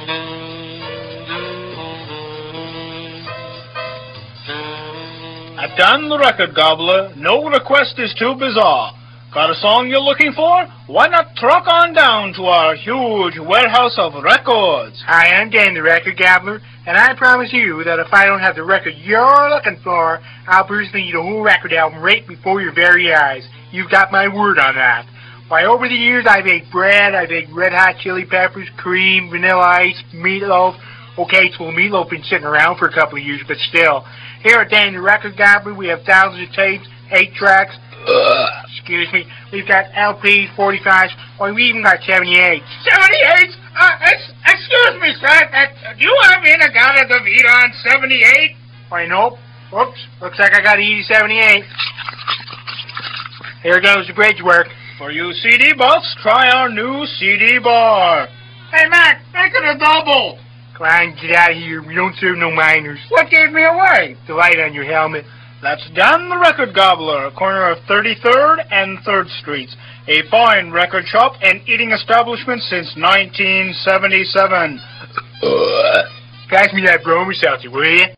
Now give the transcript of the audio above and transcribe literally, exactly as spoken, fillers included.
At Dan the Record Gobbler, no request is too bizarre. Got a song you're looking for? Why not truck on down to our huge warehouse of records? Hi, I'm Dan the Record Gobbler, and I promise you that if I don't have the record you're looking for, I'll produce you the whole record album right before your very eyes. You've got my word on that. Why, over the years, I've ate bread, I've ate red hot chili peppers, cream, vanilla ice, meatloaf. Okay, so meatloaf been sitting around for a couple of years, but still. Here at Dan the Record Gobbler, we have thousands of tapes, eight tracks. Ugh. Excuse me. We've got L Ps, forty-fives, or we even got seventy-eights. seventy-eight? Uh, ex excuse me, sir. Uh, do you have In-A-Gadda-Da-Vida on seventy-eight? Why, nope. Whoops. Looks like I got an easy seventy-eight. Here goes the bridge work. For you C D buffs, try our new C D bar. Hey, Mac, make it a double. Come on, get out of here. We don't serve no minors. What gave me away? The light on your helmet. That's Dan the Record Gobbler, corner of thirty-third and third Streets. A fine record shop and eating establishment since nineteen seventy-seven. Pass me that bromo seltzer, will you?